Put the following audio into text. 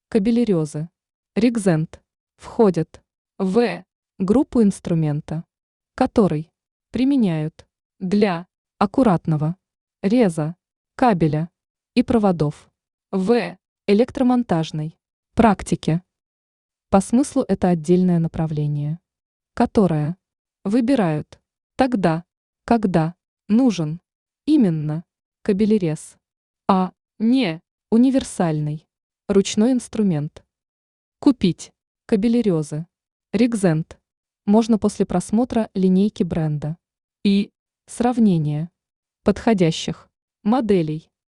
кабелерезы, ригзент входят в группу инструмента, который применяют для аккуратного реза кабеля и проводов в электромонтажной практике. По смыслу это отдельное направление, которое выбирают тогда, когда нужен именно кабелерез, а не универсальный ручной инструмент. Купить кабелерезы ригзент можно после просмотра линейки бренда и сравнения подходящих моделей.